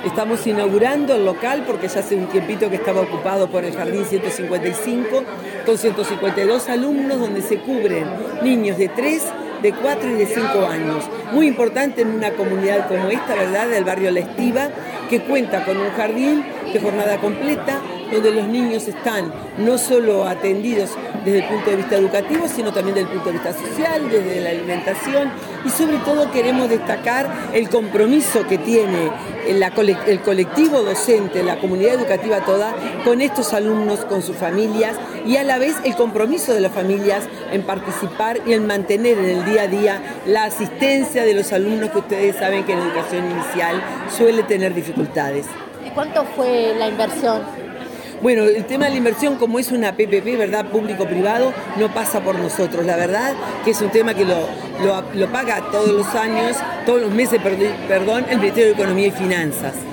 Estamos inaugurando el local porque ya hace un tiempito que estaba ocupado por el Jardín 155, con 152 alumnos donde se cubren niños de 3, de 4 y de 5 años. Muy importante en una comunidad como esta, ¿verdad?, del barrio La Estiba, que cuenta con un jardín de jornada completa, donde los niños están no solo atendidos desde el punto de vista educativo, sino también desde el punto de vista social, desde la alimentación, y sobre todo queremos destacar el compromiso que tiene el colectivo docente, la comunidad educativa toda, con estos alumnos, con sus familias, y a la vez el compromiso de las familias en participar y en mantener en el día a día la asistencia de los alumnos que ustedes saben que en educación inicial suele tener dificultades. ¿Y cuánto fue la inversión? Bueno, el tema de la inversión, como es una PPP, ¿verdad?, público-privado, no pasa por nosotros. La verdad que es un tema que lo paga todos los años, todos los meses, perdón, el Ministerio de Economía y Finanzas.